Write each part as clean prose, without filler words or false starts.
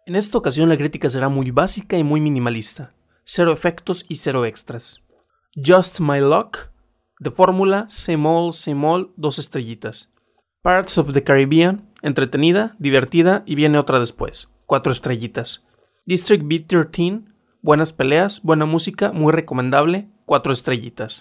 En esta ocasión la crítica será muy básica y muy minimalista. 0 efectos y 0 extras. Just My Luck, de fórmula, same all, 2 estrellitas. Pirates of the Caribbean, entretenida, divertida y viene otra después, 4 estrellitas. District B13, buenas peleas, buena música, muy recomendable, 4 estrellitas.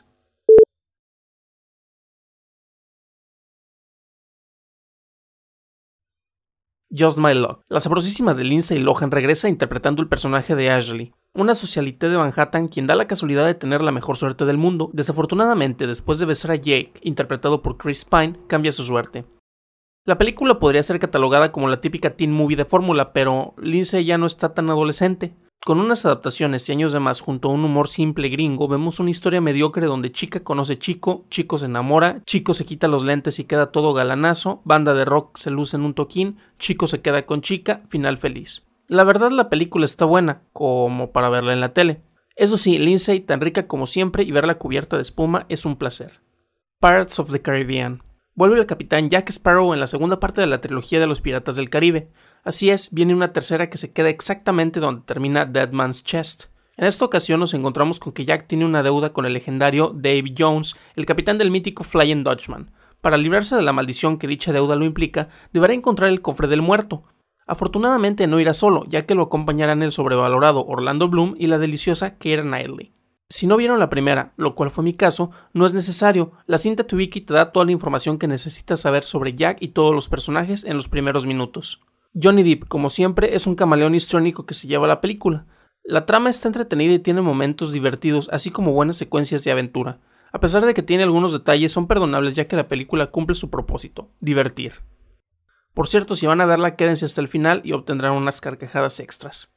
Just My Luck. La sabrosísima de Lindsay Lohan regresa interpretando el personaje de Ashley, una socialité de Manhattan quien da la casualidad de tener la mejor suerte del mundo. Desafortunadamente, después de besar a Jake, interpretado por Chris Pine, cambia su suerte. La película podría ser catalogada como la típica teen movie de fórmula, pero Lindsay ya no está tan adolescente. Con unas adaptaciones y años de más junto a un humor simple gringo, vemos una historia mediocre donde chica conoce chico, chico se enamora, chico se quita los lentes y queda todo galanazo, banda de rock se luce en un toquín, chico se queda con chica, final feliz. La verdad la película está buena, como para verla en la tele. Eso sí, Lindsay tan rica como siempre y verla cubierta de espuma es un placer. Pirates of the Caribbean. Vuelve el capitán Jack Sparrow en la segunda parte de la trilogía de los Piratas del Caribe. Así es, viene una tercera que se queda exactamente donde termina Dead Man's Chest. En esta ocasión nos encontramos con que Jack tiene una deuda con el legendario Davy Jones, el capitán del mítico Flying Dutchman. Para librarse de la maldición que dicha deuda lo implica, deberá encontrar el cofre del muerto. Afortunadamente no irá solo, ya que lo acompañarán el sobrevalorado Orlando Bloom y la deliciosa Keira Knightley. Si no vieron la primera, lo cual fue mi caso, no es necesario, la cinta Tubi te da toda la información que necesitas saber sobre Jack y todos los personajes en los primeros minutos. Johnny Depp, como siempre, es un camaleón histriónico que se lleva la película. La trama está entretenida y tiene momentos divertidos, así como buenas secuencias de aventura. A pesar de que tiene algunos detalles, son perdonables ya que la película cumple su propósito, divertir. Por cierto, si van a verla, quédense hasta el final y obtendrán unas carcajadas extras.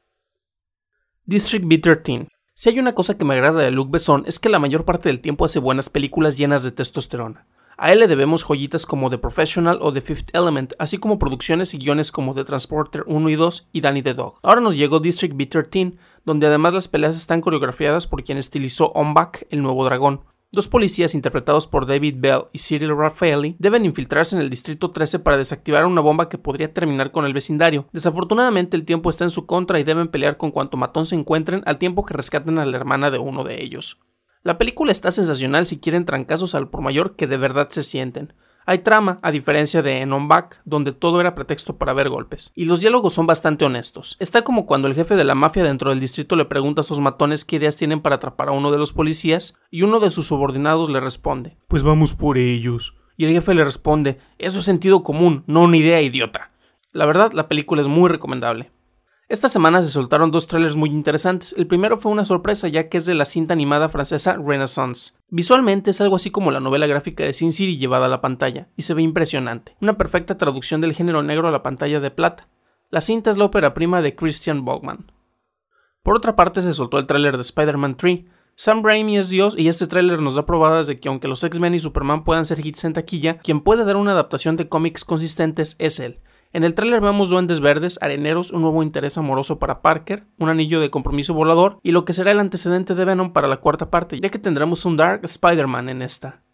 District B13. Si hay una cosa que me agrada de Luc Besson es que la mayor parte del tiempo hace buenas películas llenas de testosterona. A él le debemos joyitas como The Professional o The Fifth Element, así como producciones y guiones como The Transporter 1 y 2 y Danny the Dog. Ahora nos llegó District B13, donde además las peleas están coreografiadas por quien estilizó Ombak, el nuevo dragón. 2 policías interpretados por David Bell y Cyril Raffaelli deben infiltrarse en el Distrito 13 para desactivar una bomba que podría terminar con el vecindario. Desafortunadamente el tiempo está en su contra y deben pelear con cuanto matón se encuentren al tiempo que rescaten a la hermana de uno de ellos. La película está sensacional si quieren trancazos al por mayor que de verdad se sienten. Hay trama, a diferencia de En On Back, donde todo era pretexto para ver golpes. Y los diálogos son bastante honestos. Está como cuando el jefe de la mafia dentro del distrito le pregunta a sus matones qué ideas tienen para atrapar a uno de los policías, y uno de sus subordinados le responde: pues vamos por ellos. Y el jefe le responde: eso es sentido común, no una idea idiota. La verdad, la película es muy recomendable. Esta semana se soltaron 2 trailers muy interesantes. El primero fue una sorpresa ya que es de la cinta animada francesa Renaissance. Visualmente es algo así como la novela gráfica de Sin City llevada a la pantalla, y se ve impresionante. Una perfecta traducción del género negro a la pantalla de plata. La cinta es la ópera prima de Christian Bogman. Por otra parte se soltó el tráiler de Spider-Man 3. Sam Raimi es Dios y este tráiler nos da probadas de que aunque los X-Men y Superman puedan ser hits en taquilla, quien puede dar una adaptación de cómics consistentes es él. En el tráiler vemos duendes verdes, areneros, un nuevo interés amoroso para Parker, un anillo de compromiso volador y lo que será el antecedente de Venom para la 4ª parte, ya que tendremos un Dark Spider-Man en esta.